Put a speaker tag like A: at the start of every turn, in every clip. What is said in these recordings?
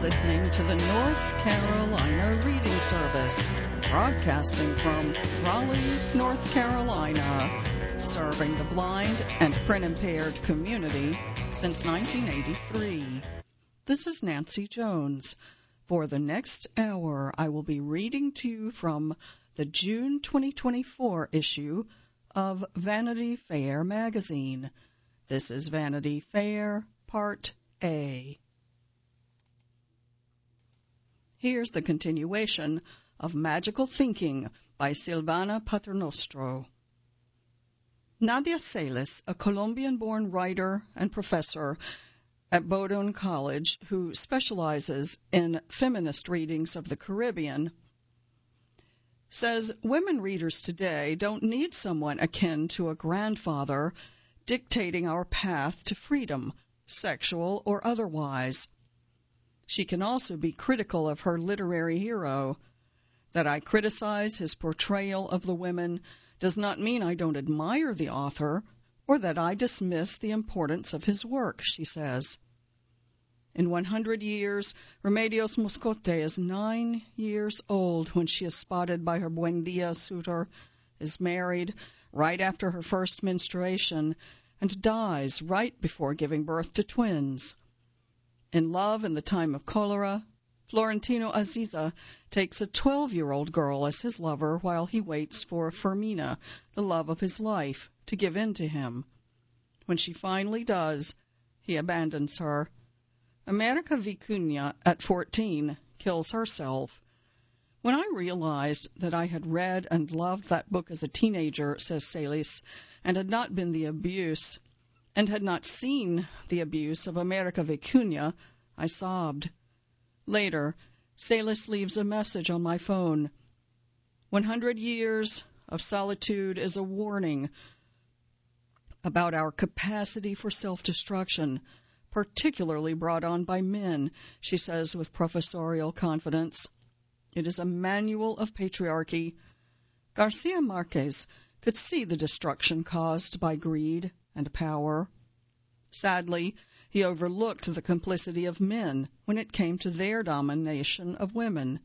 A: listening to the North Carolina Reading Service, broadcasting from Raleigh, North Carolina, serving the blind and print-impaired community since 1983. This is Nancy Jones. For the next hour, I will be reading to you from the June 2024 issue of Vanity Fair magazine. This is Vanity Fair, Part A. Here's the continuation of Magical Thinking by Silvana Paternostro. Nadia Salas, a Colombian-born writer and professor at Bowdoin College who specializes in feminist readings of the Caribbean, says women readers today don't need someone akin to a grandfather dictating our path to freedom, sexual or otherwise. She can also be critical of her literary hero. That I criticize his portrayal of the women does not mean I don't admire the author or that I dismiss the importance of his work, she says. In 100 years, Remedios Moscote is 9 years old when she is spotted by her Buendia suitor, is married right after her first menstruation, and dies right before giving birth to twins. In love in the time of cholera, Florentino Aziza takes a 12-year-old girl as his lover while he waits for Fermina, the love of his life, to give in to him. When she finally does, he abandons her. America Vicuña, at 14, kills herself. When I realized that I had read and loved that book as a teenager, says Salas, and had not been the abuse, and had not seen the abuse of America Vicuña, I sobbed. Later, Salas leaves a message on my phone. 100 years of solitude is a warning about our capacity for self-destruction, particularly brought on by men, she says with professorial confidence. It is a manual of patriarchy. Garcia Marquez could see the destruction caused by greed and power. Sadly, he overlooked the complicity of men when it came to their domination of women.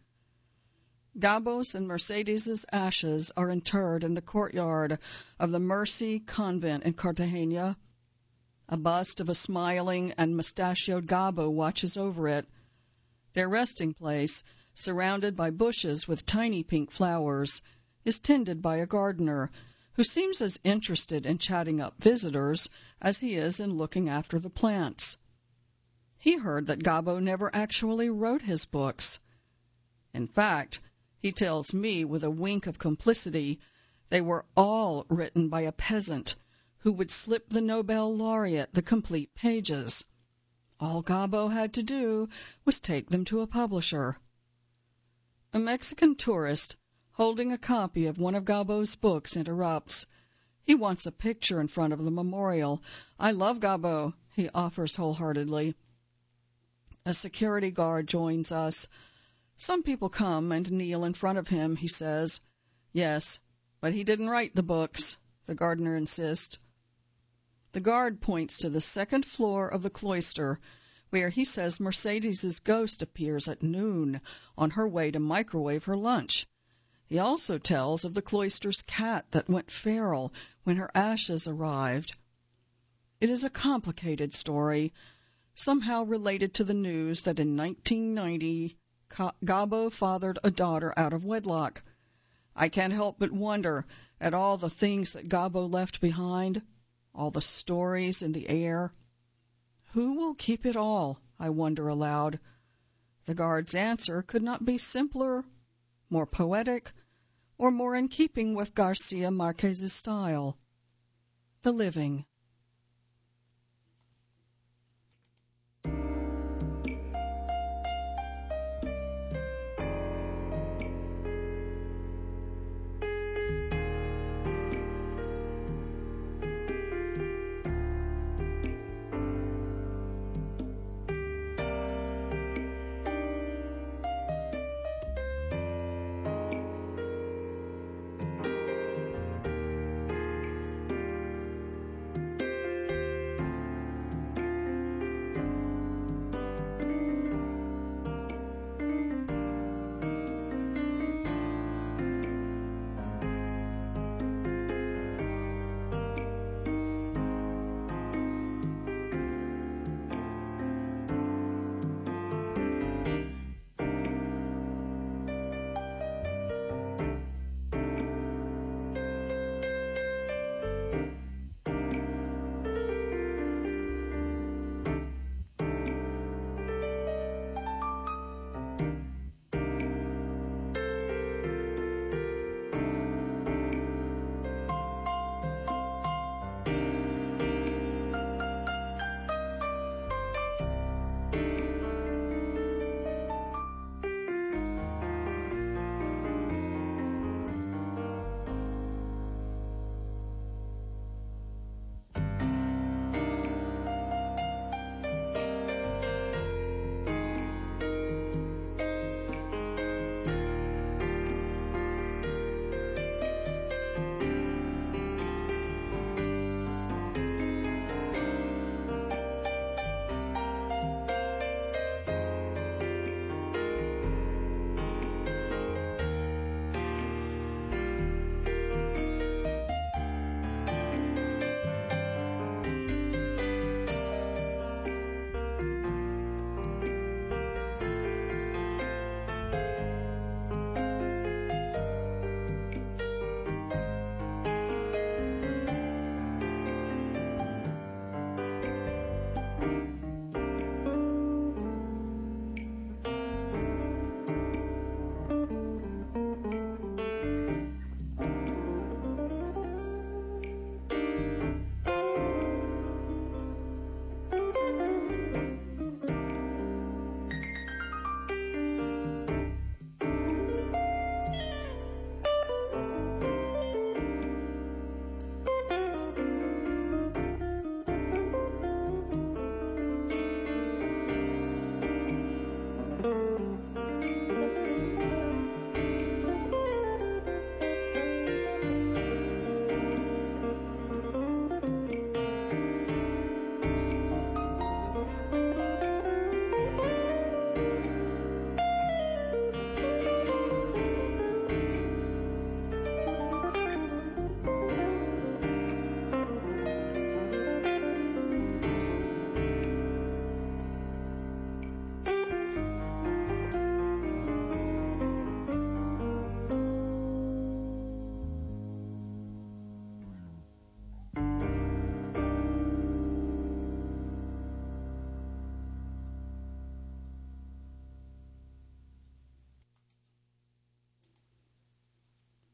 A: Gabos and Mercedes's ashes are interred in the courtyard of the Mercy Convent in Cartagena. A bust of a smiling and mustachioed Gabo watches over it. Their resting place, surrounded by bushes with tiny pink flowers, is tended by a gardener who seems as interested in chatting up visitors as he is in looking after the plants. He heard that Gabo never actually wrote his books. In fact, he tells me with a wink of complicity, they were all written by a peasant who would slip the Nobel laureate the complete pages. All Gabo had to do was take them to a publisher. A Mexican tourist holding a copy of one of Gabo's books interrupts. He wants a picture in front of the memorial. I love Gabo, he offers wholeheartedly. A security guard joins us. Some people come and kneel in front of him, he says. Yes, but he didn't write the books, the gardener insists. The guard points to the second floor of the cloister, where he says Mercedes's ghost appears at noon on her way to microwave her lunch. He also tells of the cloister's cat that went feral when her ashes arrived. It is a complicated story, somehow related to the news that in 1990 Gabo fathered a daughter out of wedlock. I can't help but wonder at all the things that Gabo left behind, all the stories in the air. Who will keep it all, I wonder aloud. The guard's answer could not be simpler, more poetic, or more in keeping with Garcia Marquez's style. The living.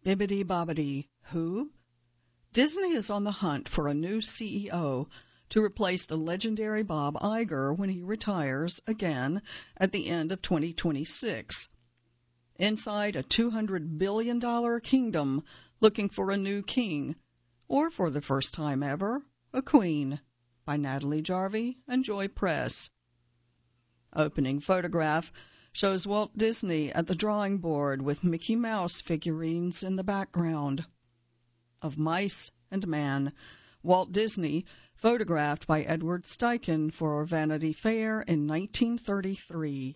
A: Bibbidi Bobbidi, who? Disney is on the hunt for a new CEO to replace the legendary Bob Iger when he retires again at the end of 2026. Inside a $200 billion kingdom looking for a new king, or for the first time ever, a queen, by Natalie Jarvey and Joy Press. Opening photograph shows Walt Disney at the drawing board with Mickey Mouse figurines in the background. Of Mice and Man, Walt Disney, photographed by Edward Steichen for Vanity Fair in 1933.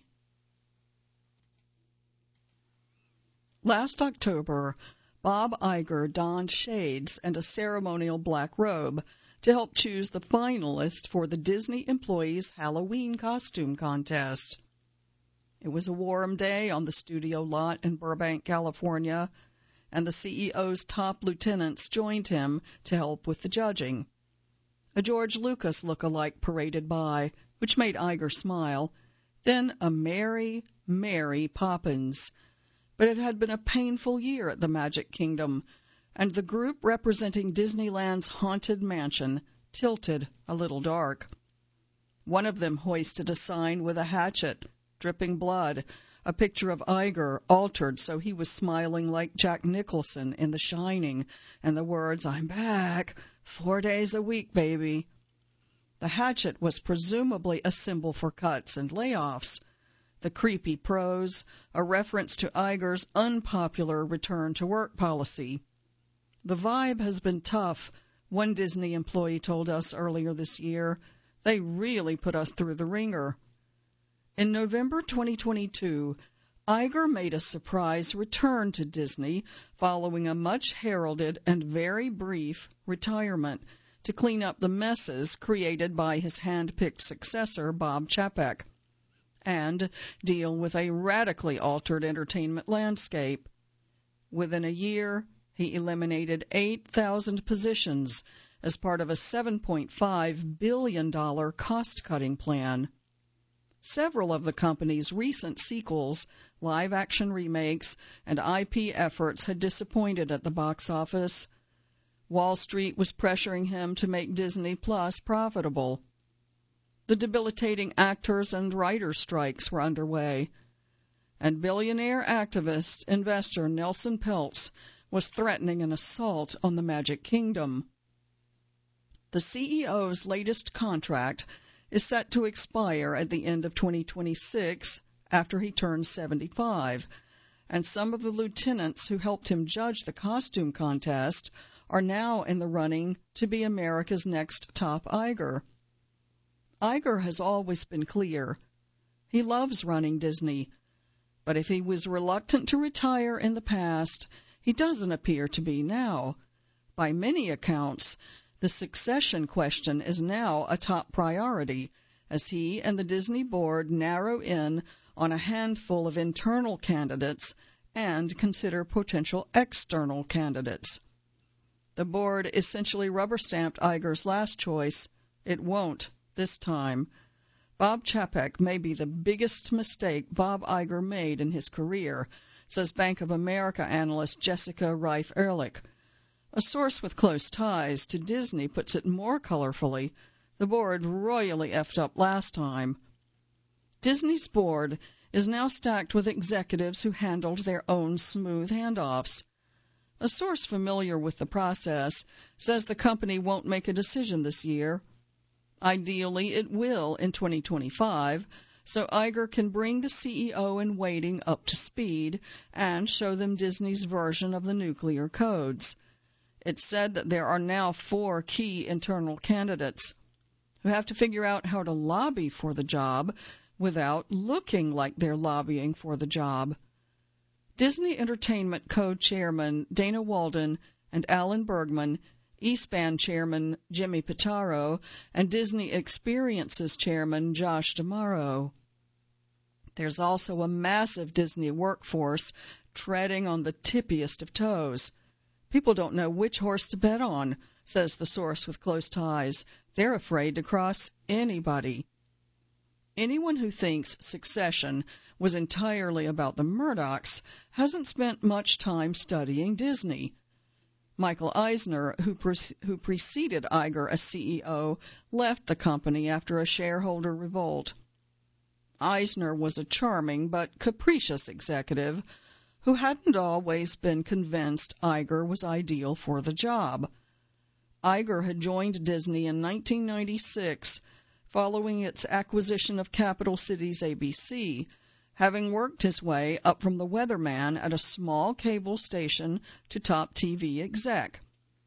A: Last October, Bob Iger donned shades and a ceremonial black robe to help choose the finalist for the Disney Employees Halloween Costume Contest. It was a warm day on the studio lot in Burbank, California, and the CEO's top lieutenants joined him to help with the judging. A George Lucas look-alike paraded by, which made Iger smile, then a Mary, Mary Poppins. But it had been a painful year at the Magic Kingdom, and the group representing Disneyland's haunted mansion tilted a little dark. One of them hoisted a sign with a hatchet, dripping blood, a picture of Iger altered so he was smiling like Jack Nicholson in The Shining, and the words, "I'm back, 4 days a week, baby." The hatchet was presumably a symbol for cuts and layoffs. The creepy prose, a reference to Iger's unpopular return-to-work policy. The vibe has been tough, one Disney employee told us earlier this year. They really put us through the ringer. In November 2022, Iger made a surprise return to Disney following a much-heralded and very brief retirement to clean up the messes created by his hand-picked successor, Bob Chapek, and deal with a radically altered entertainment landscape. Within a year, he eliminated 8,000 positions as part of a $7.5 billion cost-cutting plan. Several of the company's recent sequels, live-action remakes, and IP efforts had disappointed at the box office. Wall Street was pressuring him to make Disney Plus profitable. The debilitating actors and writers' strikes were underway, and billionaire activist investor Nelson Peltz was threatening an assault on the Magic Kingdom. The CEO's latest contract is set to expire at the end of 2026 after he turns 75, and some of the lieutenants who helped him judge the costume contest are now in the running to be America's next top Iger. Iger has always been clear. He loves running Disney, but if he was reluctant to retire in the past, he doesn't appear to be now. By many accounts, the succession question is now a top priority as he and the Disney board narrow in on a handful of internal candidates and consider potential external candidates. The board essentially rubber-stamped Iger's last choice. It won't this time. Bob Chapek may be the biggest mistake Bob Iger made in his career, says Bank of America analyst Jessica Reif-Ehrlich. A source with close ties to Disney puts it more colorfully. The board royally effed up last time. Disney's board is now stacked with executives who handled their own smooth handoffs. A source familiar with the process says the company won't make a decision this year. Ideally, it will in 2025, so Iger can bring the CEO in waiting up to speed and show them Disney's version of the nuclear codes. It's said that there are now 4 key internal candidates who have to figure out how to lobby for the job without looking like they're lobbying for the job. Disney Entertainment co-chairman Dana Walden and Alan Bergman, Eastband chairman Jimmy Pitaro, and Disney Experiences chairman Josh D'Amaro. There's also a massive Disney workforce treading on the tippiest of toes. People don't know which horse to bet on, says the source with close ties. They're afraid to cross anybody. Anyone who thinks Succession was entirely about the Murdochs hasn't spent much time studying Disney. Michael Eisner, who preceded Iger as CEO, left the company after a shareholder revolt. Eisner was a charming but capricious executive who hadn't always been convinced Iger was ideal for the job. Iger had joined Disney in 1996 following its acquisition of Capital Cities ABC, having worked his way up from the weatherman at a small cable station to top TV exec.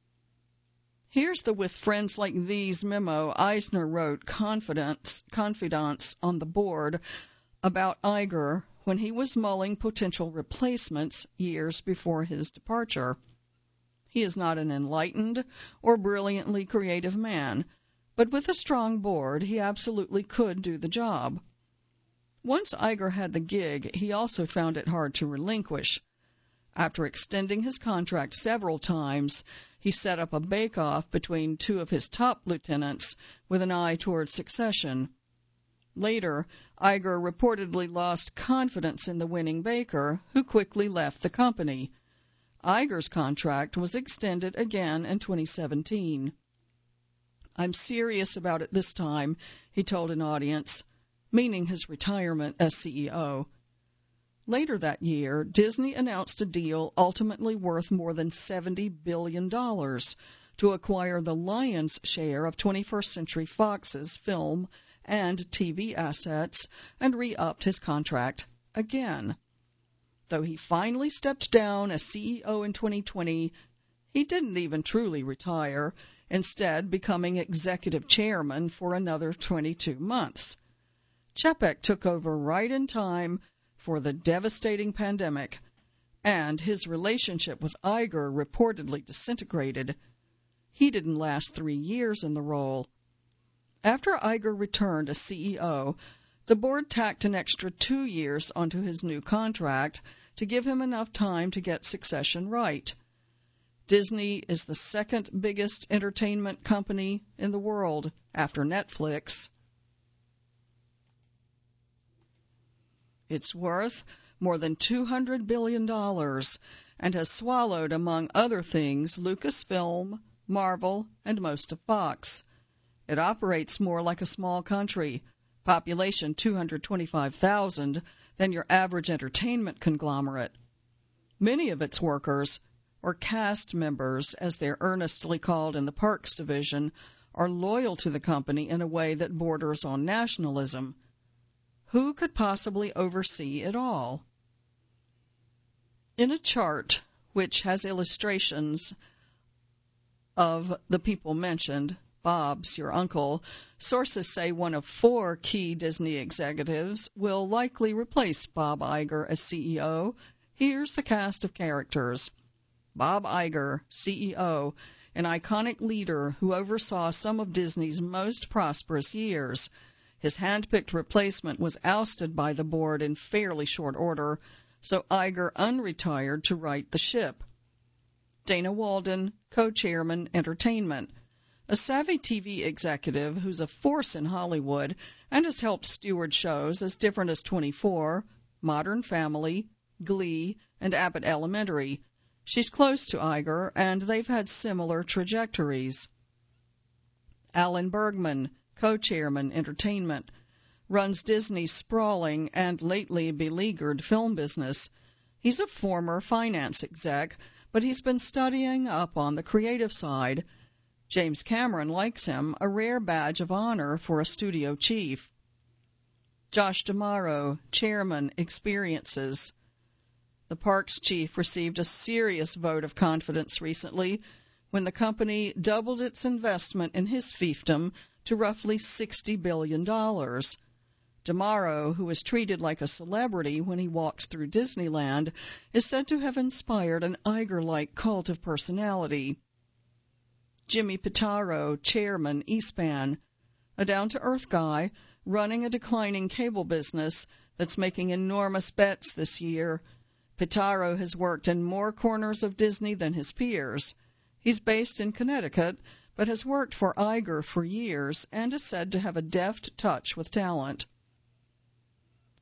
A: Here's the With Friends Like These memo Eisner wrote confidants on the board about Iger when he was mulling potential replacements years before his departure. He is not an enlightened or brilliantly creative man, but with a strong board, he absolutely could do the job. Once Iger had the gig, he also found it hard to relinquish. After extending his contract several times, he set up a bake-off between two of his top lieutenants with an eye toward succession. Later, Iger reportedly lost confidence in the winning baker, who quickly left the company. Iger's contract was extended again in 2017. "I'm serious about it this time," he told an audience, meaning his retirement as CEO. Later that year, Disney announced a deal ultimately worth more than $70 billion to acquire the lion's share of 21st Century Fox's film and TV assets and re-upped his contract again. Though he finally stepped down as CEO in 2020, he didn't even truly retire, instead becoming executive chairman for another 22 months. Čapek took over right in time for the devastating pandemic, and his relationship with Iger reportedly disintegrated. He didn't last 3 years in the role. After Iger returned as CEO, the board tacked an extra 2 years onto his new contract to give him enough time to get succession right. Disney is the second biggest entertainment company in the world after Netflix. It's worth more than $200 billion and has swallowed, among other things, Lucasfilm, Marvel, and most of Fox. It operates more like a small country, population 225,000, than your average entertainment conglomerate. Many of its workers, or cast members, as they're earnestly called in the Parks division, are loyal to the company in a way that borders on nationalism. Who could possibly oversee it all? In a chart which has illustrations of the people mentioned, Bob's your uncle, sources say one of 4 key Disney executives will likely replace Bob Iger as CEO. Here's the cast of characters. Bob Iger, CEO, an iconic leader who oversaw some of Disney's most prosperous years. His hand-picked replacement was ousted by the board in fairly short order, so Iger unretired to right the ship. Dana Walden, co-chairman, entertainment. A savvy TV executive who's a force in Hollywood and has helped steward shows as different as 24, Modern Family, Glee, and Abbott Elementary. She's close to Iger, and they've had similar trajectories. Alan Bergman, co-chairman, entertainment, runs Disney's sprawling and lately beleaguered film business. He's a former finance exec, but he's been studying up on the creative side. James Cameron likes him, a rare badge of honor for a studio chief. Josh D'Amaro, chairman, experiences. The parks chief received a serious vote of confidence recently when the company doubled its investment in his fiefdom to roughly $60 billion. D'Amaro, who is treated like a celebrity when he walks through Disneyland, is said to have inspired an Iger-like cult of personality. Jimmy Pitaro, chairman, Eastpan, a down-to-earth guy running a declining cable business that's making enormous bets this year. Pitaro has worked in more corners of Disney than his peers. He's based in Connecticut, but has worked for Iger for years and is said to have a deft touch with talent.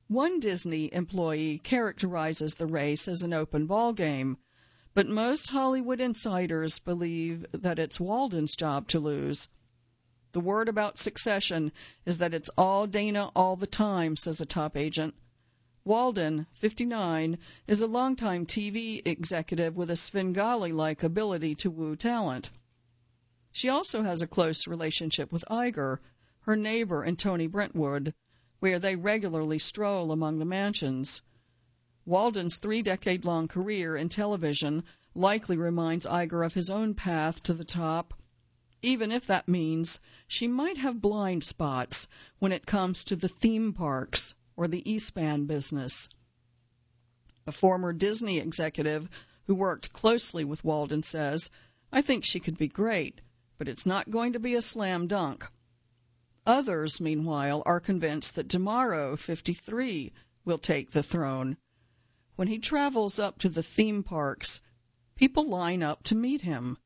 A: One Disney employee characterizes the race as an open ball game, but most Hollywood insiders believe that it's Walden's job to lose. The word about Succession is that it's all Dana all the time, says a top agent. Walden, 59, is a longtime TV executive with a Svengali-like ability to woo talent. She also has a close relationship with Iger, her neighbor in Tony Brentwood, where they regularly stroll among the mansions. Walden's 3-decade-long career in television likely reminds Iger of his own path to the top, even if that means she might have blind spots when it comes to the theme parks or the Eastman business. A former Disney executive who worked closely with Walden says, "I think she could be great, but it's not going to be a slam dunk." Others, meanwhile, are convinced that DeMauro, 53, will take the throne. When he travels up to the theme parks, people line up to meet him.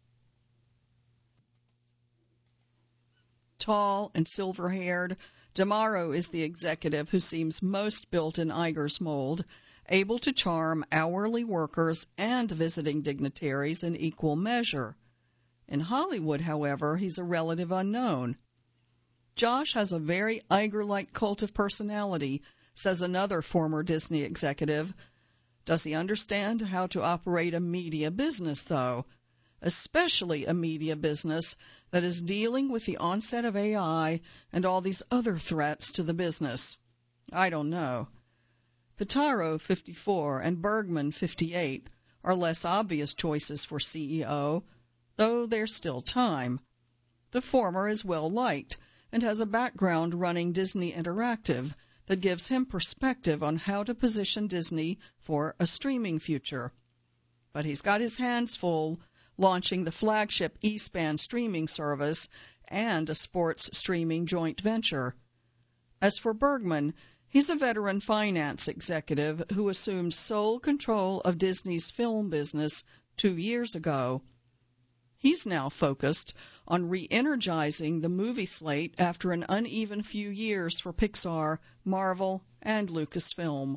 A: Tall and silver-haired, DeMauro is the executive who seems most built in Iger's mold, able to charm hourly workers and visiting dignitaries in equal measure. In Hollywood, however, he's a relative unknown. Josh has a very Iger-like cult of personality, says another former Disney executive. Does he understand how to operate a media business, though? Especially a media business that is dealing with the onset of AI and all these other threats to the business? I don't know. Pitaro, 54, and Bergman, 58, are less obvious choices for CEO, though there's still time. The former is well-liked and has a background running Disney Interactive that gives him perspective on how to position Disney for a streaming future. But he's got his hands full launching the flagship Eastman streaming service and a sports streaming joint venture. As for Bergman, he's a veteran finance executive who assumed sole control of Disney's film business 2 years ago. He's now focused on re-energizing the movie slate after an uneven few years for Pixar, Marvel, and Lucasfilm.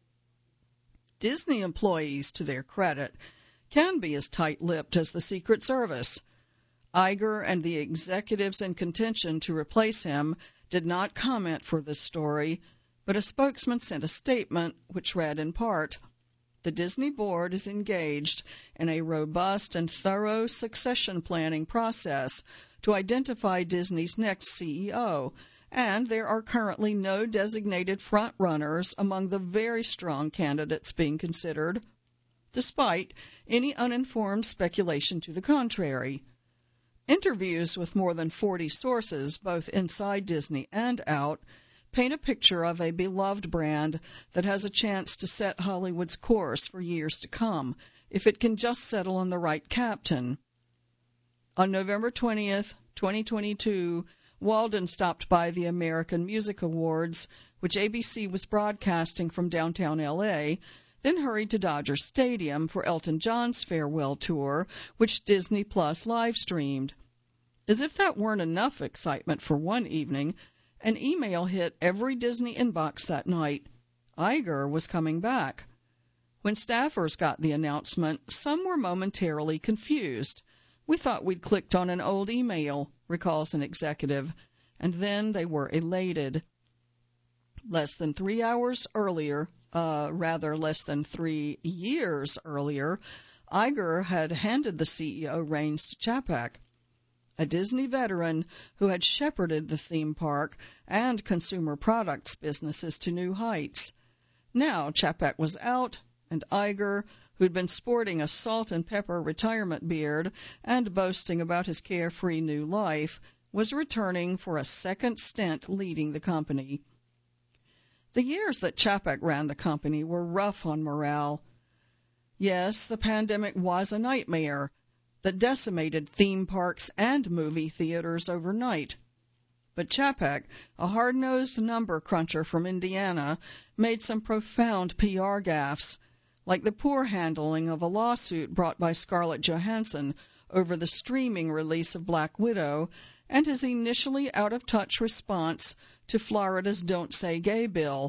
A: Disney employees, to their credit, can be as tight-lipped as the Secret Service. Iger and the executives in contention to replace him did not comment for this story, but a spokesman sent a statement which read in part, "The Disney board is engaged in a robust and thorough succession planning process to identify Disney's next CEO, and there are currently no designated front-runners among the very strong candidates being considered, despite any uninformed speculation to the contrary. Interviews with more than 40 sources, both inside Disney and out, paint a picture of a beloved brand that has a chance to set Hollywood's course for years to come, if it can just settle on the right captain." On November 20th, 2022, Walden stopped by the American Music Awards, which ABC was broadcasting from downtown L.A., then hurried to Dodger Stadium for Elton John's farewell tour, which Disney Plus live-streamed. As if that weren't enough excitement for one evening, an email hit every Disney inbox that night. Iger was coming back. When staffers got the announcement, some were momentarily confused. "We thought we'd clicked on an old email," recalls an executive, and then they were elated. Less than 3 years earlier, Iger had handed the CEO reins to Chapek, a Disney veteran who had shepherded the theme park and consumer products businesses to new heights. Now Chapek was out, and Iger, who'd been sporting a salt and pepper retirement beard and boasting about his carefree new life, was returning for a second stint leading the company. The years that Chapek ran the company were rough on morale. Yes, the pandemic was a nightmare that decimated theme parks and movie theaters overnight. But Chapek, a hard-nosed number cruncher from Indiana, made some profound PR gaffes, like the poor handling of a lawsuit brought by Scarlett Johansson over the streaming release of Black Widow, and his initially out-of-touch response to Florida's Don't Say Gay bill,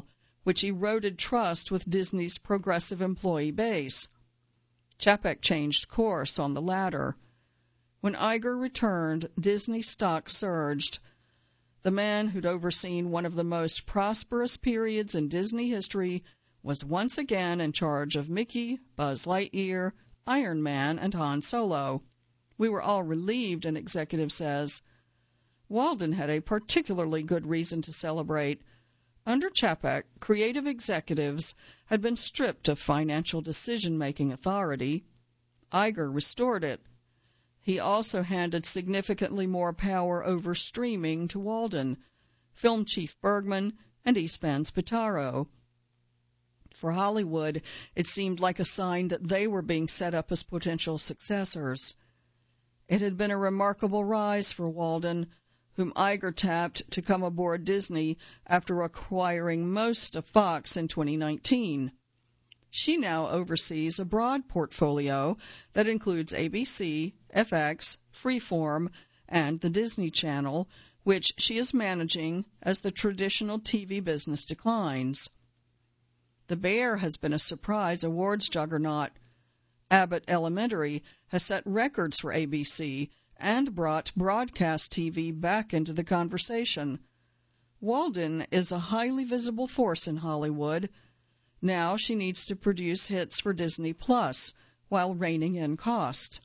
A: which eroded trust with Disney's progressive employee base. Chapek changed course on the latter. When Iger returned, Disney stock surged. The man who'd overseen one of the most prosperous periods in Disney history was once again in charge of Mickey, Buzz Lightyear, Iron Man, and Han Solo. We were all relieved, an executive says. Walden had a particularly good reason to celebrate. Under Chapek, creative executives had been stripped of financial decision-making authority. Iger restored it. He also handed significantly more power over streaming to Walden, film chief Bergman, and Eastman Spataro. For Hollywood, it seemed like a sign that they were being set up as potential successors. It had been a remarkable rise for Walden, whom Iger tapped to come aboard Disney after acquiring most of Fox in 2019. She now oversees a broad portfolio that includes ABC, FX, Freeform, and the Disney Channel, which she is managing as the traditional TV business declines. The Bear has been a surprise awards juggernaut. Abbott Elementary has set records for ABC and brought broadcast TV back into the conversation. Walden is a highly visible force in Hollywood. Now she needs to produce hits for Disney Plus while reining in cost.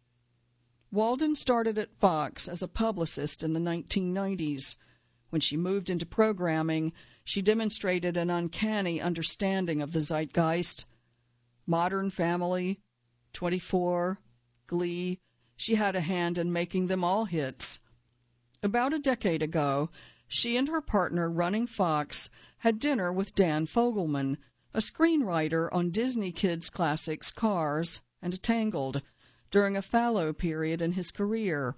A: Walden started at Fox as a publicist in the 1990s. When she moved into programming, she demonstrated an uncanny understanding of the zeitgeist. Modern Family, 24, Glee, she had a hand in making them all hits. About a decade ago, she and her partner running Fox had dinner with Dan Fogelman, a screenwriter on Disney Kids classics Cars and Tangled, during a fallow period in his career.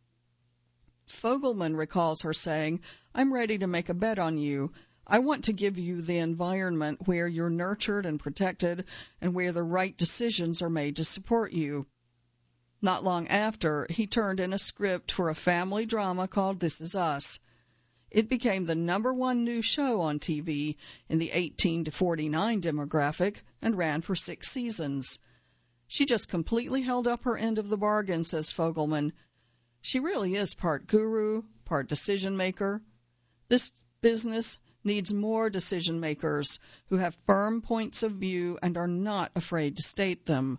A: Fogelman recalls her saying, "I'm ready to make a bet on you. I want to give you the environment where you're nurtured and protected and where the right decisions are made to support you." Not long after, he turned in a script for a family drama called This Is Us. It became the #1 new show on TV in the 18 to 49 demographic and ran for 6 seasons. She just completely held up her end of the bargain, says Fogelman. She really is part guru, part decision maker. This business needs more decision makers who have firm points of view and are not afraid to state them.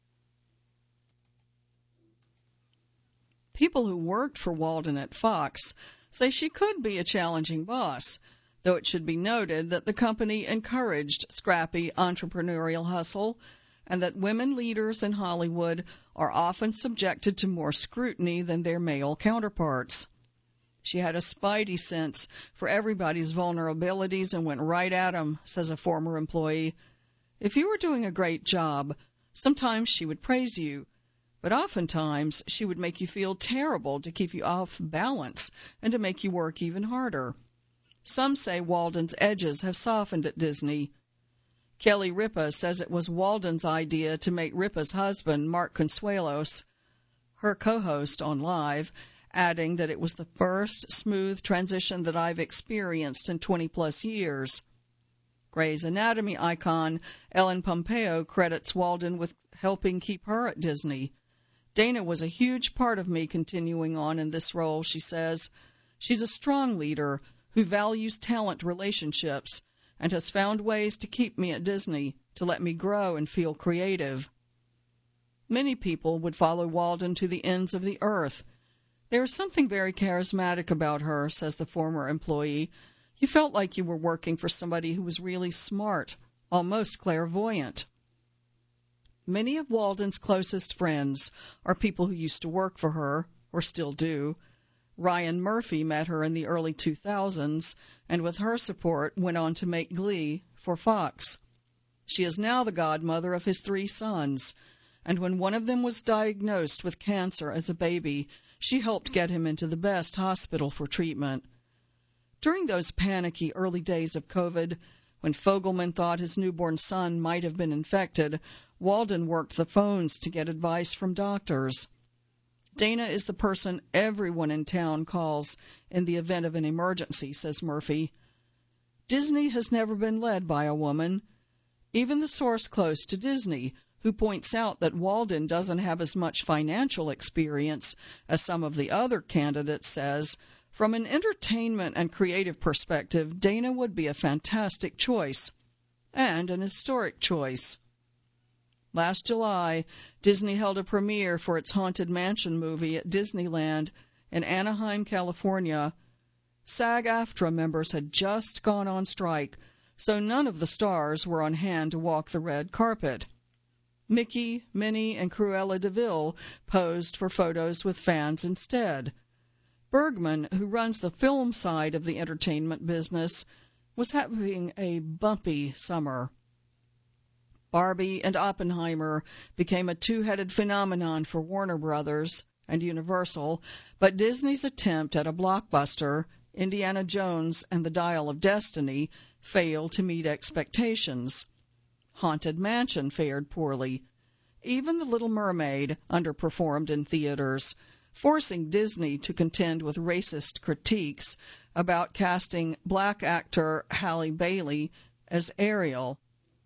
A: People who worked for Walden at Fox say she could be a challenging boss, though it should be noted that the company encouraged scrappy entrepreneurial hustle and that women leaders in Hollywood are often subjected to more scrutiny than their male counterparts. She had a spidey sense for everybody's vulnerabilities and went right at 'em, says a former employee. If you were doing a great job, sometimes she would praise you, but oftentimes she would make you feel terrible to keep you off balance and to make you work even harder. Some say Walden's edges have softened at Disney. Kelly Ripa says it was Walden's idea to make Ripa's husband, Mark Consuelos, her co-host on Live, adding that it was the first smooth transition that I've experienced in 20-plus years. Grey's Anatomy icon Ellen Pompeo credits Walden with helping keep her at Disney. Dana was a huge part of me continuing on in this role, she says. She's a strong leader who values talent relationships and has found ways to keep me at Disney, to let me grow and feel creative. Many people would follow Walden to the ends of the earth. There is something very charismatic about her, says the former employee. You felt like you were working for somebody who was really smart, almost clairvoyant. Many of Walden's closest friends are people who used to work for her, or still do. Ryan Murphy met her in the early 2000s, and with her support went on to make Glee for Fox. She is now the godmother of his 3 sons, and when one of them was diagnosed with cancer as a baby, she helped get him into the best hospital for treatment. During those panicky early days of COVID, when Fogelman thought his newborn son might have been infected, Walden worked the phones to get advice from doctors. Dana is the person everyone in town calls in the event of an emergency, says Murphy. Disney has never been led by a woman. Even the source close to Disney, who points out that Walden doesn't have as much financial experience as some of the other candidates, says, from an entertainment and creative perspective, Dana would be a fantastic choice, and an historic choice. Last July, Disney held a premiere for its Haunted Mansion movie at Disneyland in Anaheim, California. SAG-AFTRA members had just gone on strike, so none of the stars were on hand to walk the red carpet. Mickey, Minnie, and Cruella de Vil posed for photos with fans instead. Bergman, who runs the film side of the entertainment business, was having a bumpy summer. Barbie and Oppenheimer became a two-headed phenomenon for Warner Brothers and Universal, but Disney's attempt at a blockbuster, Indiana Jones and the Dial of Destiny, failed to meet expectations. Haunted Mansion fared poorly. Even The Little Mermaid underperformed in theaters, forcing Disney to contend with racist critiques about casting black actor Halle Bailey as Ariel.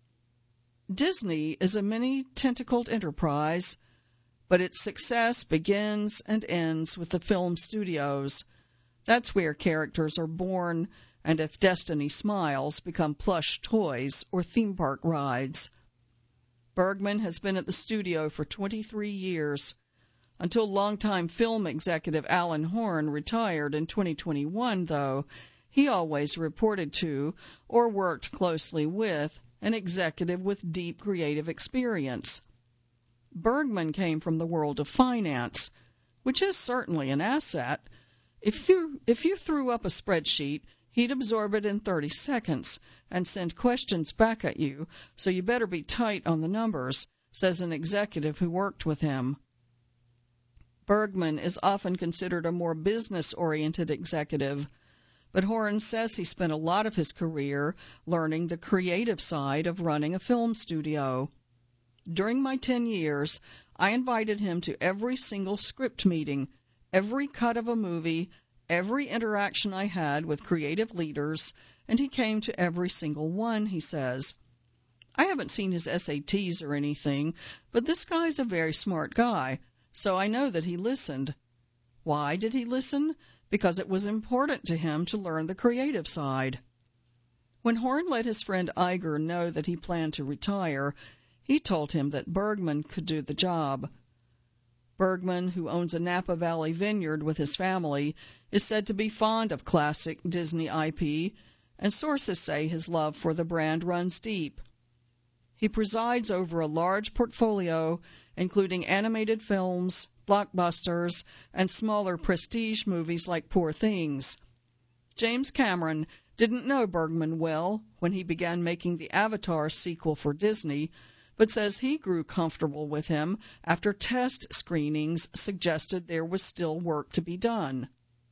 A: Disney is a many-tentacled enterprise, but its success begins and ends with the film studios. That's where characters are born, and if Destiny smiles, become plush toys or theme park rides. Bergman has been at the studio for 23 years. Until longtime film executive Alan Horn retired in 2021, though, he always reported to or worked closely with an executive with deep creative experience. Bergman came from the world of finance, which is certainly an asset. If you threw up a spreadsheet, he'd absorb it in 30 seconds and send questions back at you, so you better be tight on the numbers, says an executive who worked with him. Bergman is often considered a more business-oriented executive, but Horn says he spent a lot of his career learning the creative side of running a film studio. During my 10 years, I invited him to every single script meeting, every cut of a movie, every interaction I had with creative leaders, and he came to every single one, he says. I haven't seen his SATs or anything, but this guy's a very smart guy, so I know that he listened. Why did he listen? Because it was important to him to learn the creative side. When Horn let his friend Iger know that he planned to retire, he told him that Bergman could do the job. Bergman, who owns a Napa Valley vineyard with his family, is said to be fond of classic Disney IP, and sources say his love for the brand runs deep. He presides over a large portfolio, including animated films, blockbusters, and smaller prestige movies like Poor Things. James Cameron didn't know Bergman well when he began making the Avatar sequel for Disney, but says he grew comfortable with him after test screenings suggested there was still work to be done.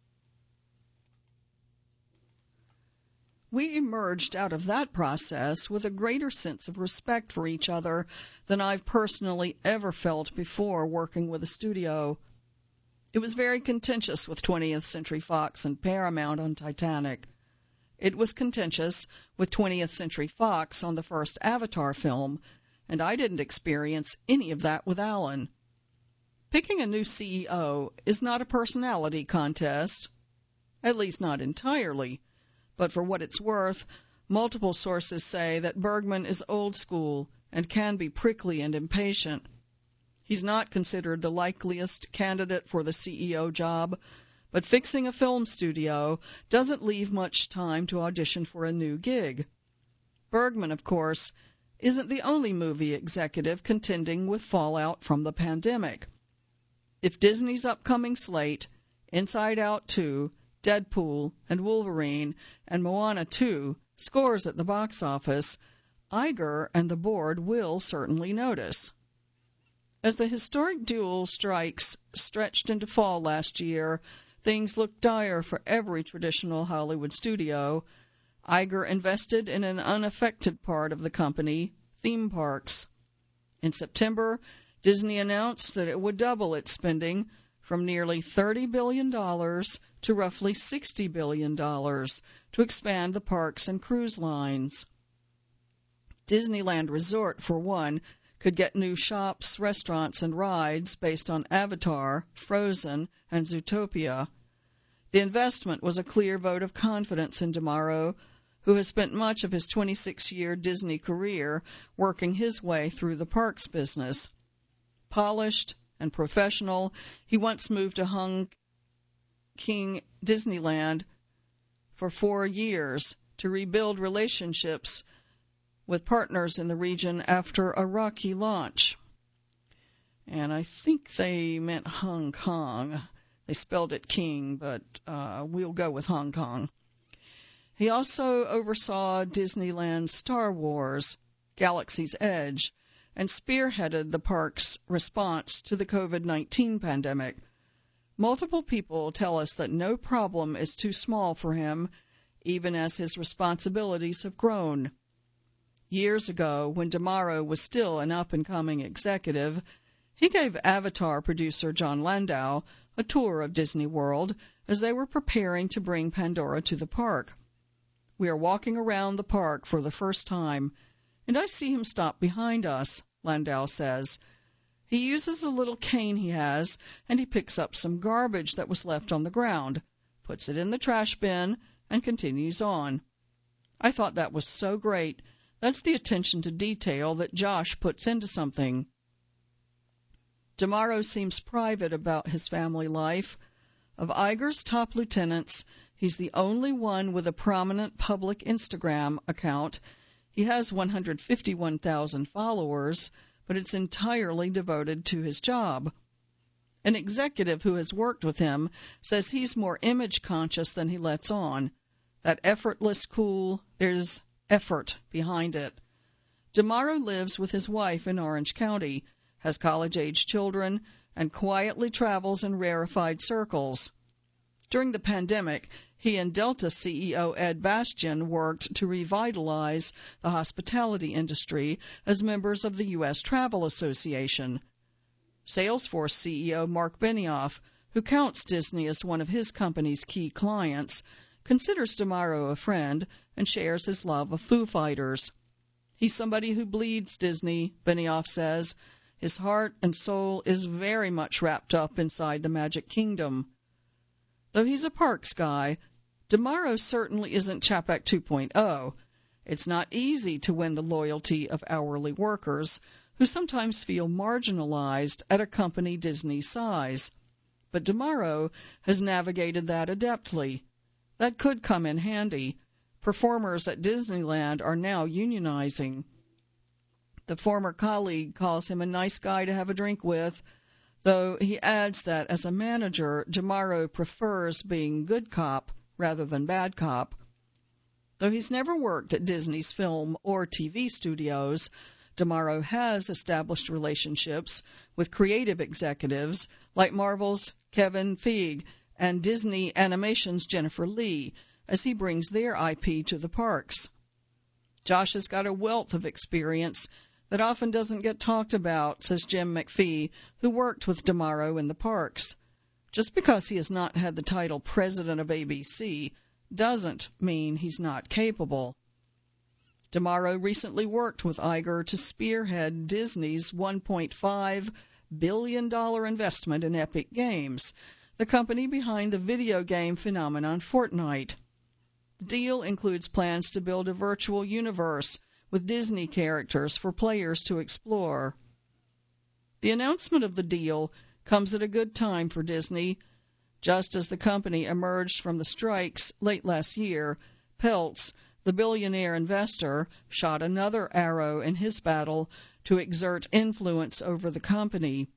A: We emerged out of that process with a greater sense of respect for each other than I've personally ever felt before working with a studio. It was very contentious with 20th Century Fox and Paramount on Titanic. It was contentious with 20th Century Fox on the first Avatar film, and I didn't experience any of that with Alan. Picking a new CEO is not a personality contest, at least not entirely. But for what it's worth, multiple sources say that Bergman is old school and can be prickly and impatient. He's not considered the likeliest candidate for the CEO job, but fixing a film studio doesn't leave much time to audition for a new gig. Bergman, of course, isn't the only movie executive contending with fallout from the pandemic. If Disney's upcoming slate, Inside Out 2, Deadpool and Wolverine and Moana 2 scores at the box office, Iger and the board will certainly notice. As the historic dual strikes stretched into fall last year, things looked dire for every traditional Hollywood studio. Iger invested in an unaffected part of the company, theme parks. In September, Disney announced that it would double its spending from nearly $30 billion to roughly $60 billion to expand the parks and cruise lines. Disneyland Resort, for one, could get new shops, restaurants, and rides based on Avatar, Frozen, and Zootopia. The investment was a clear vote of confidence in DeMauro, who has spent much of his 26-year Disney career working his way through the parks business. Polished and professional, he once moved to Hong Kong Disneyland for 4 years to rebuild relationships with partners in the region after a rocky launch. And I think they meant Hong Kong. They spelled it King, but we'll go with Hong Kong. He also oversaw Disneyland's Star Wars, Galaxy's Edge, and spearheaded the park's response to the COVID-19 pandemic. Multiple people tell us that no problem is too small for him, even as his responsibilities have grown. Years ago, when DeMauro was still an up-and-coming executive, he gave Avatar producer John Landau a tour of Disney World as they were preparing to bring Pandora to the park. We are walking around the park for the first time, and I see him stop behind us, Landau says. He uses a little cane he has, and he picks up some garbage that was left on the ground, puts it in the trash bin, and continues on. I thought that was so great. That's the attention to detail that Josh puts into something. DeMauro seems private about his family life. Of Iger's top lieutenants, he's the only one with a prominent public Instagram account. He has 151,000 followers, but it's entirely devoted to his job. An executive who has worked with him says he's more image conscious than he lets on. That effortless cool, there's effort behind it. DeMauro lives with his wife in Orange County, has college-age children, and quietly travels in rarefied circles. During the pandemic, he and Delta CEO Ed Bastian worked to revitalize the hospitality industry as members of the U.S. Travel Association. Salesforce CEO Mark Benioff, who counts Disney as one of his company's key clients, considers DeMauro a friend and shares his love of Foo Fighters. He's somebody who bleeds Disney, Benioff says. His heart and soul is very much wrapped up inside the Magic Kingdom. Though he's a parks guy, DeMauro certainly isn't Chapek 2.0. It's not easy to win the loyalty of hourly workers who sometimes feel marginalized at a company Disney's size. But DeMauro has navigated that adeptly. That could come in handy. Performers at Disneyland are now unionizing. The former colleague calls him a nice guy to have a drink with, though he adds that as a manager, DeMauro prefers being good cop rather than bad cop. Though he's never worked at Disney's film or TV studios, DeMauro has established relationships with creative executives like Marvel's Kevin Feige and Disney Animation's Jennifer Lee, as he brings their IP to the parks. Josh has got a wealth of experience that often doesn't get talked about, says Jim McPhee, who worked with DeMauro in the parks. Just because he has not had the title president of ABC doesn't mean he's not capable. DeMauro recently worked with Iger to spearhead Disney's $1.5 billion investment in Epic Games, the company behind the video game phenomenon Fortnite. The deal includes plans to build a virtual universe with Disney characters for players to explore. The announcement of the deal comes at a good time for Disney. Just as the company emerged from the strikes late last year, Peltz, the billionaire investor, shot another arrow in his battle to exert influence over the company.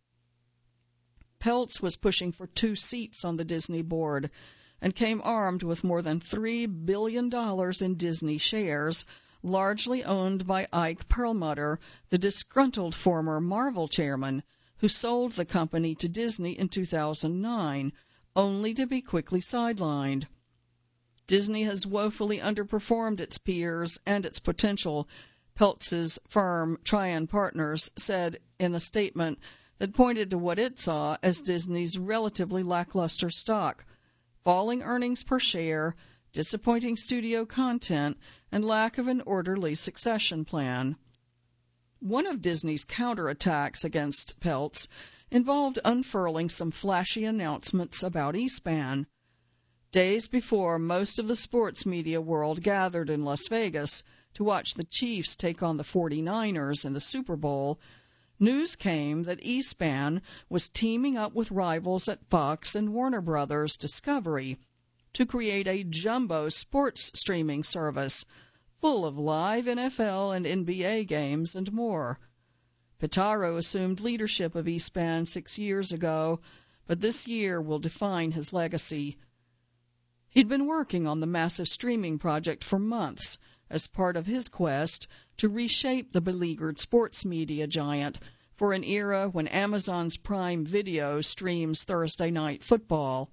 A: Peltz was pushing for 2 seats on the Disney board and came armed with more than $3 billion in Disney shares, largely owned by Ike Perlmutter, the disgruntled former Marvel chairman, who sold the company to Disney in 2009, only to be quickly sidelined. Disney has woefully underperformed its peers and its potential, Peltz's firm Trian Partners said in a statement that pointed to what it saw as Disney's relatively lackluster stock, falling earnings per share, disappointing studio content, and lack of an orderly succession plan. One of Disney's counterattacks against Peltz involved unfurling some flashy announcements about E-SPAN. Days before most of the sports media world gathered in Las Vegas to watch the Chiefs take on the 49ers in the Super Bowl, news came that E-SPAN was teaming up with rivals at Fox and Warner Brothers Discovery to create a jumbo sports streaming service full of live NFL and NBA games and more. Pitaro assumed leadership of E-SPAN 6 years ago, but this year will define his legacy. He'd been working on the massive streaming project for months as part of his quest to reshape the beleaguered sports media giant for an era when Amazon's Prime Video streams Thursday Night Football.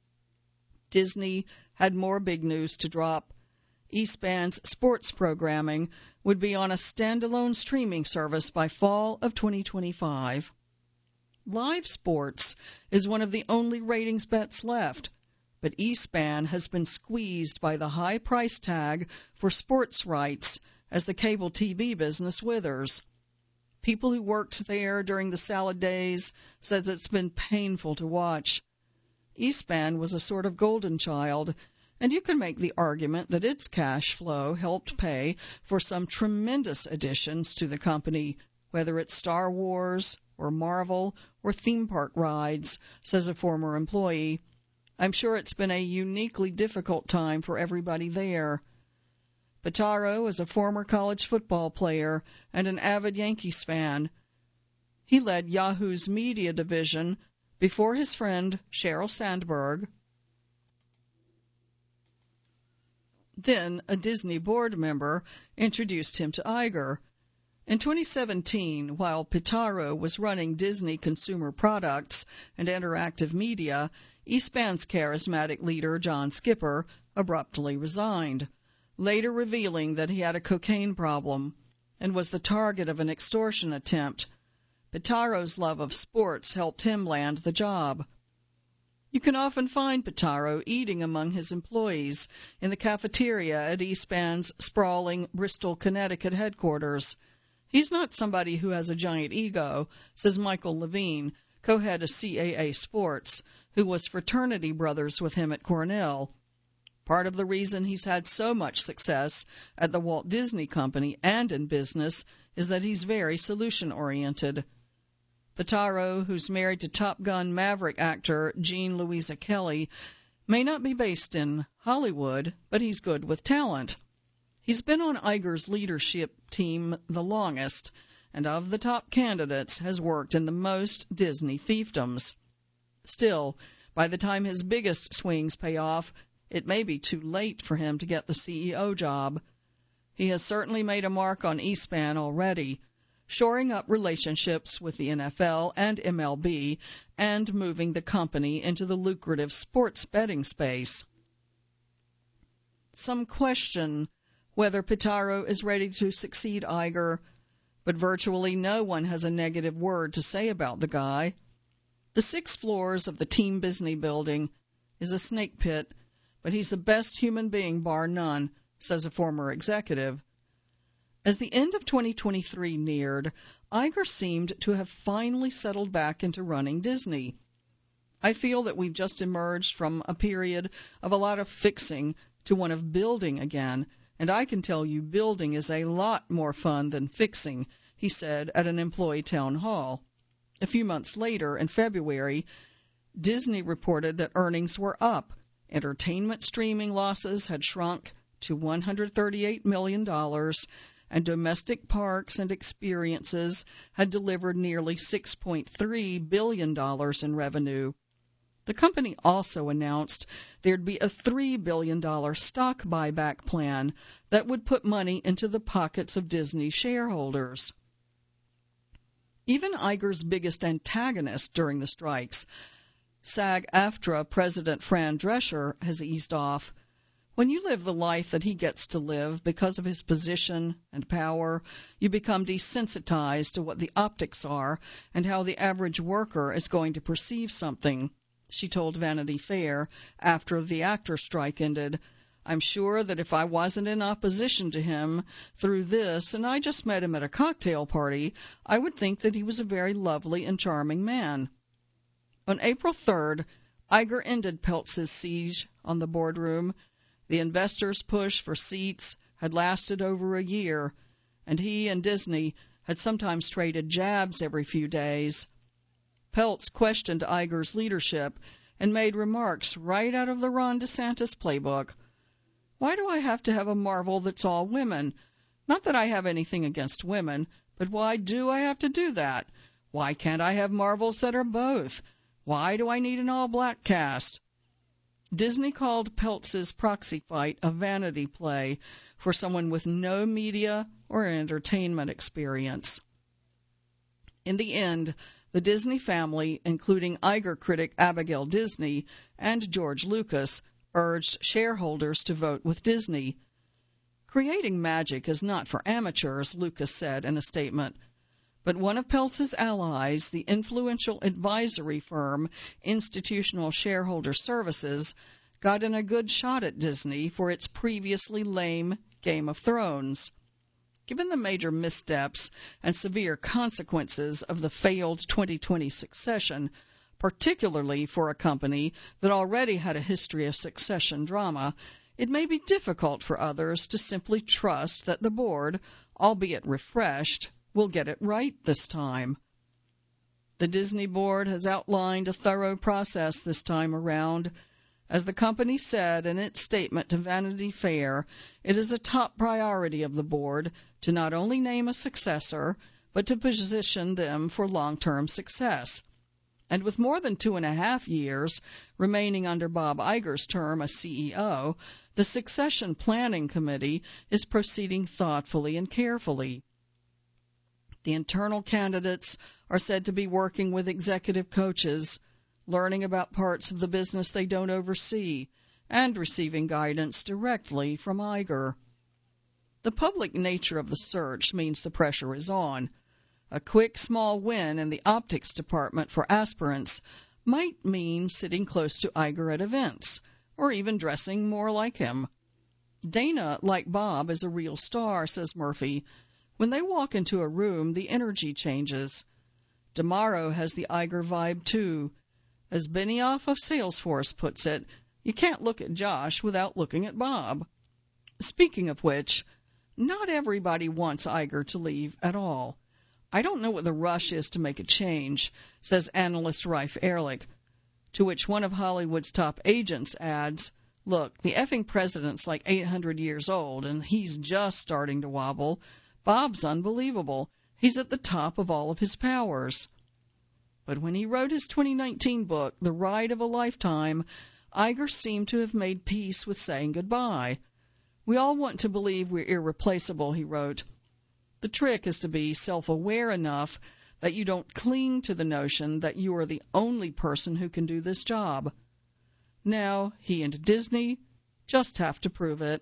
A: Disney had more big news to drop. E-SPAN's sports programming would be on a standalone streaming service by fall of 2025. Live sports is one of the only ratings bets left, but E-SPAN has been squeezed by the high price tag for sports rights as the cable TV business withers. People who worked there during the salad days says it's been painful to watch. E-SPAN was a sort of golden child, and you can make the argument that its cash flow helped pay for some tremendous additions to the company, whether it's Star Wars or Marvel or theme park rides, says a former employee. I'm sure it's been a uniquely difficult time for everybody there. Pitaro is a former college football player and an avid Yankees fan. He led Yahoo's media division before his friend Sheryl Sandberg, then a Disney board member, introduced him to Iger. In 2017, while Pitaro was running Disney Consumer Products and Interactive Media, E-SPAN's charismatic leader, John Skipper, abruptly resigned, later revealing that he had a cocaine problem and was the target of an extortion attempt. Pitaro's love of sports helped him land the job. You can often find Pitaro eating among his employees in the cafeteria at E-SPAN's sprawling Bristol, Connecticut headquarters. He's not somebody who has a giant ego, says Michael Levine, co-head of CAA Sports, who was fraternity brothers with him at Cornell. Part of the reason he's had so much success at the Walt Disney Company and in business is that he's very solution-oriented. Pitaro, who's married to Top Gun Maverick actor Jean Louisa Kelly, may not be based in Hollywood, but he's good with talent. He's been on Iger's leadership team the longest, and of the top candidates has worked in the most Disney fiefdoms. Still, by the time his biggest swings pay off, it may be too late for him to get the CEO job. He has certainly made a mark on E-SPAN already, shoring up relationships with the NFL and MLB and moving the company into the lucrative sports betting space. Some question whether Pitaro is ready to succeed Iger, but virtually no one has a negative word to say about the guy. The 6 floors of the Team Disney building is a snake pit, but he's the best human being bar none, says a former executive. As the end of 2023 neared, Iger seemed to have finally settled back into running Disney. I feel that we've just emerged from a period of a lot of fixing to one of building again, and I can tell you building is a lot more fun than fixing, he said at an employee town hall. A few months later, in February, Disney reported that earnings were up. Entertainment streaming losses had shrunk to $138 million, and domestic parks and experiences had delivered nearly $6.3 billion in revenue. The company also announced there'd be a $3 billion stock buyback plan that would put money into the pockets of Disney shareholders. Even Iger's biggest antagonist during the strikes, SAG-AFTRA President Fran Drescher, has eased off. When you live the life that he gets to live because of his position and power, you become desensitized to what the optics are and how the average worker is going to perceive something, she told Vanity Fair after the actor strike ended. I'm sure that if I wasn't in opposition to him through this and I just met him at a cocktail party, I would think that he was a very lovely and charming man. On April 3rd, Iger ended Peltz's siege on the boardroom. The investors' push for seats had lasted over a year, and he and Disney had sometimes traded jabs every few days. Peltz questioned Iger's leadership and made remarks right out of the Ron DeSantis playbook. Why do I have to have a Marvel that's all women? Not that I have anything against women, but why do I have to do that? Why can't I have Marvels that are both? Why do I need an all-black cast? Disney called Peltz's proxy fight a vanity play for someone with no media or entertainment experience. In the end, the Disney family, including Iger critic Abigail Disney and George Lucas, urged shareholders to vote with Disney. Creating magic is not for amateurs, Lucas said in a statement. But one of Peltz's allies, the influential advisory firm Institutional Shareholder Services, got in a good shot at Disney for its previously lame Game of Thrones. Given the major missteps and severe consequences of the failed 2020 succession, particularly for a company that already had a history of succession drama, it may be difficult for others to simply trust that the board, albeit refreshed, will get it right this time. The Disney board has outlined a thorough process this time around. As the company said in its statement to Vanity Fair, it is a top priority of the board to not only name a successor, but to position them for long-term success. And with more than 2.5 years remaining under Bob Iger's term as CEO, the Succession Planning Committee is proceeding thoughtfully and carefully. The internal candidates are said to be working with executive coaches, learning about parts of the business they don't oversee, and receiving guidance directly from Iger. The public nature of the search means the pressure is on. A quick, small win in the optics department for aspirants might mean sitting close to Iger at events, or even dressing more like him. Dana, like Bob, is a real star, says Murphy. When they walk into a room, the energy changes. DeMauro has the Iger vibe, too. As Benioff of Salesforce puts it, you can't look at Josh without looking at Bob. Speaking of which, not everybody wants Iger to leave at all. I don't know what the rush is to make a change, says analyst Reif Ehrlich, to which one of Hollywood's top agents adds, look, the effing president's like 800 years old, and he's just starting to wobble. Bob's unbelievable. He's at the top of all of his powers. But when he wrote his 2019 book, The Ride of a Lifetime, Iger seemed to have made peace with saying goodbye. We all want to believe we're irreplaceable, he wrote. The trick is to be self-aware enough that you don't cling to the notion that you are the only person who can do this job. Now, he and Disney just have to prove it.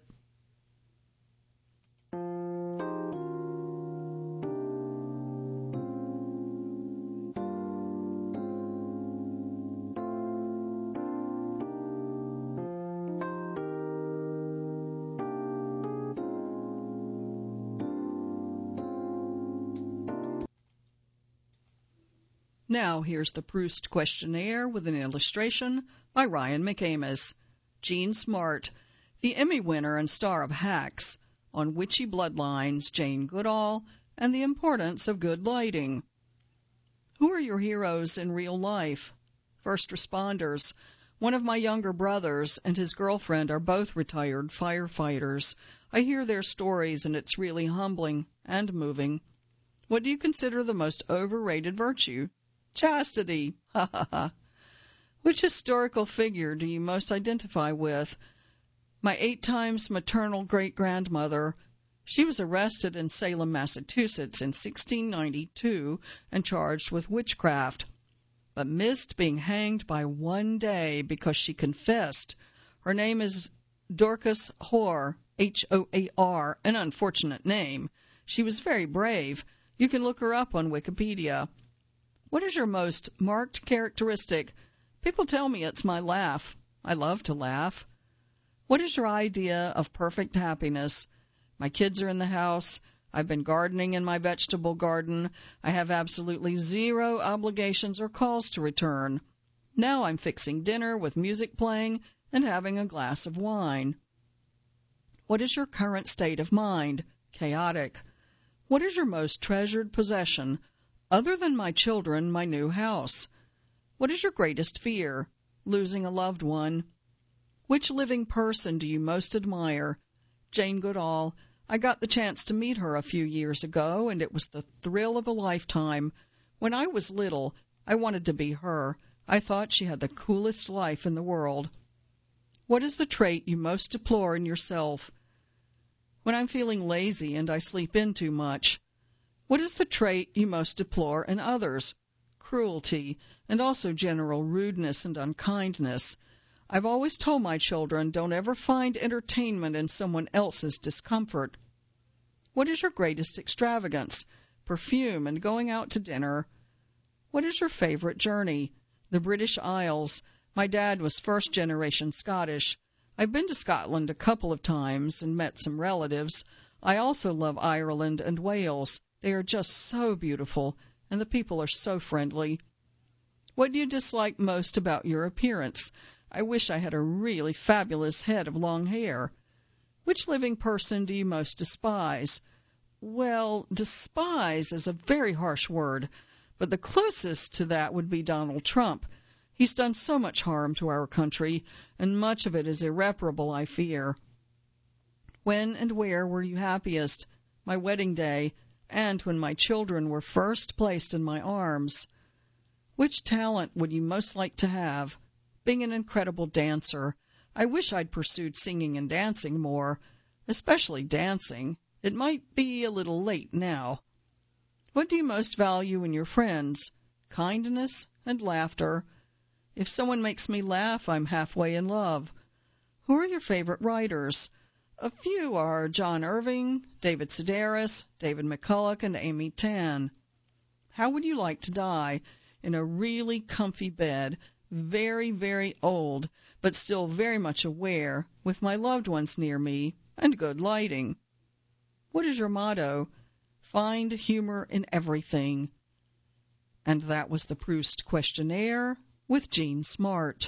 A: Now here's the Proust questionnaire with an illustration by Ryan McAmis. Jean Smart, the Emmy winner and star of Hacks, on witchy bloodlines, Jane Goodall, and the importance of good lighting. Who are your heroes in real life? First responders. One of my younger brothers and his girlfriend are both retired firefighters. I hear their stories, and it's really humbling and moving. What do you consider the most overrated virtue? Chastity. Ha ha ha. Which historical figure do you most identify with? My 8 times maternal great-grandmother. She was arrested in Salem, Massachusetts in 1692 and charged with witchcraft, but missed being hanged by 1 day because she confessed. Her name is Dorcas Hoar, Hoar, an unfortunate name. She was very brave. You can look her up on Wikipedia. What is your most marked characteristic? People tell me it's my laugh. I love to laugh. What is your idea of perfect happiness? My kids are in the house. I've been gardening in my vegetable garden. I have absolutely zero obligations or calls to return. Now I'm fixing dinner with music playing and having a glass of wine. What is your current state of mind? Chaotic. What is your most treasured possession? Other than my children, my new house. What is your greatest fear? Losing a loved one. Which living person do you most admire? Jane Goodall. I got the chance to meet her a few years ago, and it was the thrill of a lifetime. When I was little, I wanted to be her. I thought she had the coolest life in the world. What is the trait you most deplore in yourself? When I'm feeling lazy and I sleep in too much. What is the trait you most deplore in others? Cruelty, and also general rudeness and unkindness. I've always told my children, don't ever find entertainment in someone else's discomfort. What is your greatest extravagance? Perfume and going out to dinner. What is your favorite journey? The British Isles. My dad was first-generation Scottish. I've been to Scotland a couple of times and met some relatives. I also love Ireland and Wales. They are just so beautiful, and the people are so friendly. What do you dislike most about your appearance? I wish I had a really fabulous head of long hair. Which living person do you most despise? Well, despise is a very harsh word, but the closest to that would be Donald Trump. He's done so much harm to our country, and much of it is irreparable, I fear. When and where were you happiest? My wedding day, and when my children were first placed in my arms. Which talent would you most like to have? Being an incredible dancer. I wish I'd pursued singing and dancing more, especially dancing. It might be a little late now. What do you most value in your friends? Kindness and laughter. If someone makes me laugh, I'm halfway in love. Who are your favorite writers? A few are John Irving, David Sedaris, David McCulloch, and Amy Tan. How would you like to die? In a really comfy bed, very, very old, but still very much aware, with my loved ones near me, and good lighting. What is your motto? Find humor in everything. And that was the Proust Questionnaire with Jean Smart.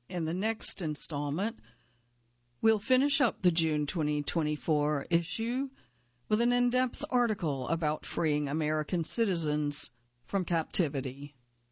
A: In the next installment, we'll finish up the June 2024 issue with an in-depth article about freeing American citizens from captivity.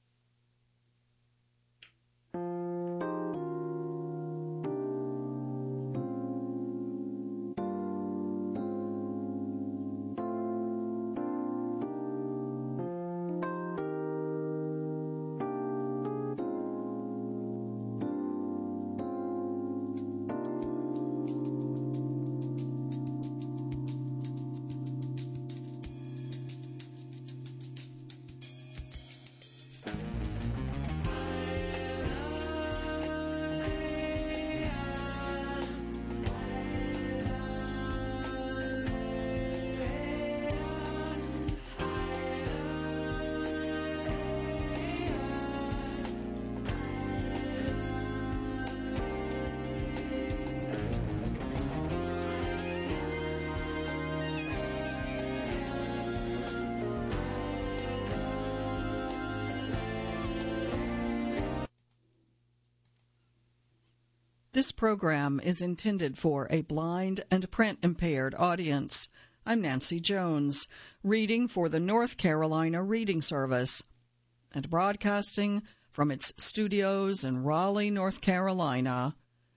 A: This program is intended for a blind and print-impaired audience. I'm Nancy Jones, reading for the North Carolina Reading Service and broadcasting from its studios in Raleigh, North Carolina.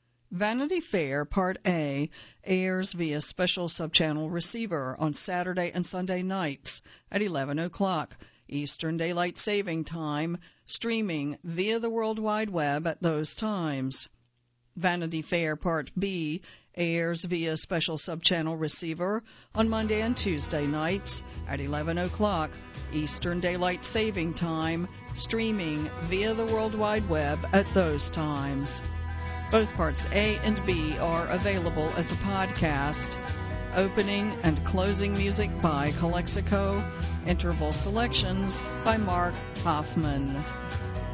A: Vanity Fair Part A airs via special subchannel receiver on Saturday and Sunday nights at 11 o'clock Eastern Daylight Saving Time, streaming via the World Wide Web at those times. Vanity Fair Part B airs via special subchannel receiver on Monday and Tuesday nights at 11 o'clock Eastern Daylight Saving Time, streaming via the World Wide Web at those times. Both Parts A and B are available as a podcast. Opening and closing music by Calexico. Interval selections by Mark Hoffman.